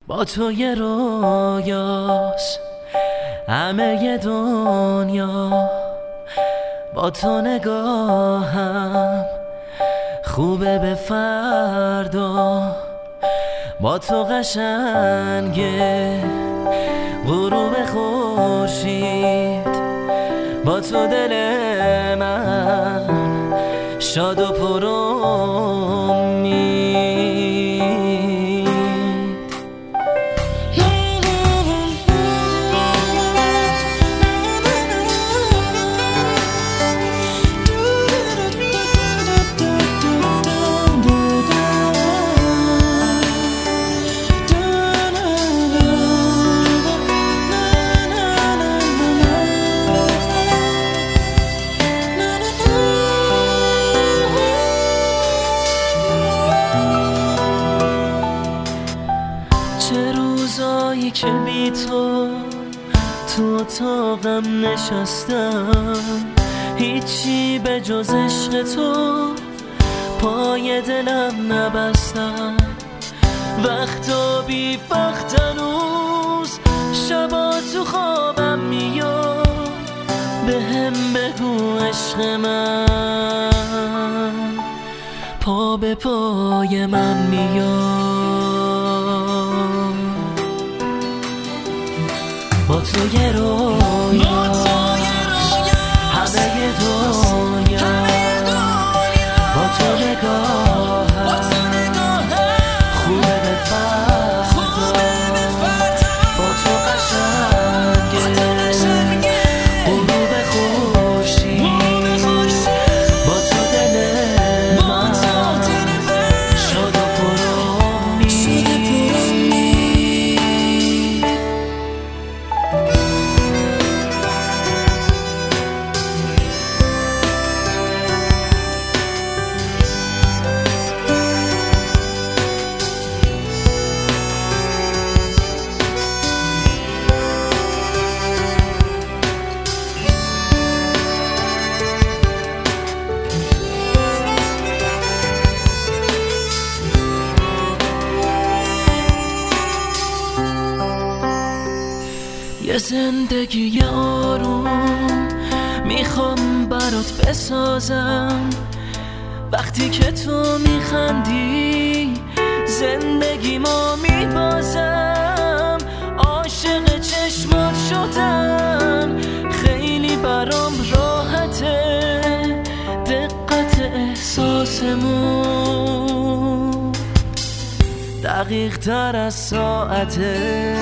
با تو یه رویاست همه دنیا، با تو نگاهم خوبه به فردا، با تو قشنگه غروب خورشید، با تو دل من شاد و پر امید. چه روزایی که بی تو اتاقم نشستم، هیچی به جز عشق تو پای دلم نبستم. وقتا بی وقت هنوز شبا تو خوابم میاد، به هم بگو عشق من پا به پای من میاد. با تو یه رویاست همه دنیا، با تو نگاهم خوبه به فردا، با تو قشنگه غروب خورشید، با تو دل من شاد و پر امید. یه زندگی آروم میخوام برات بسازم، وقتی که تو میخندی زندگی ما میبازم. عاشق چشمات شدم خیلی برام راحته، دقت احساسمون دقیق تر از ساعته.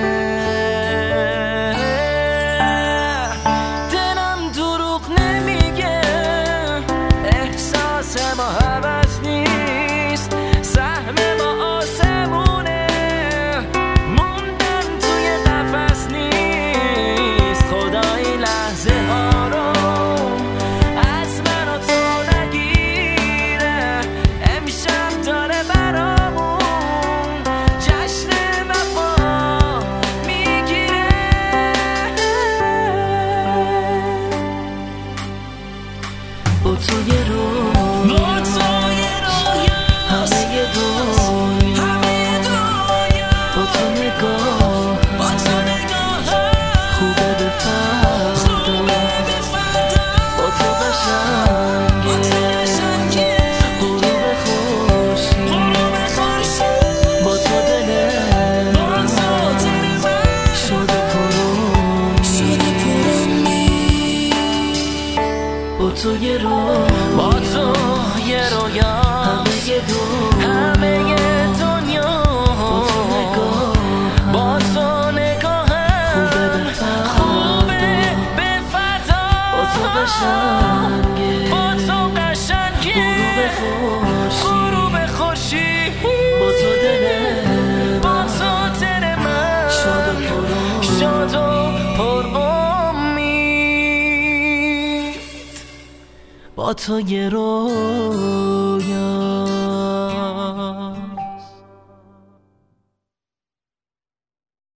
ما هوس نیست، سهم ما آسمونه، موندن توی قفس نیست. خدا این لحظه ها رو از من و تو نگیره، امشب داره برامون جشن وفا میگیره. با تو یه رو تو یه رو با تو یه رویا همه دنیا، با تو نگاهم خوبه به فردا، با تو قشنگه غروب خورشید، با تو دل من شاد و پر امید. با تو یه رویا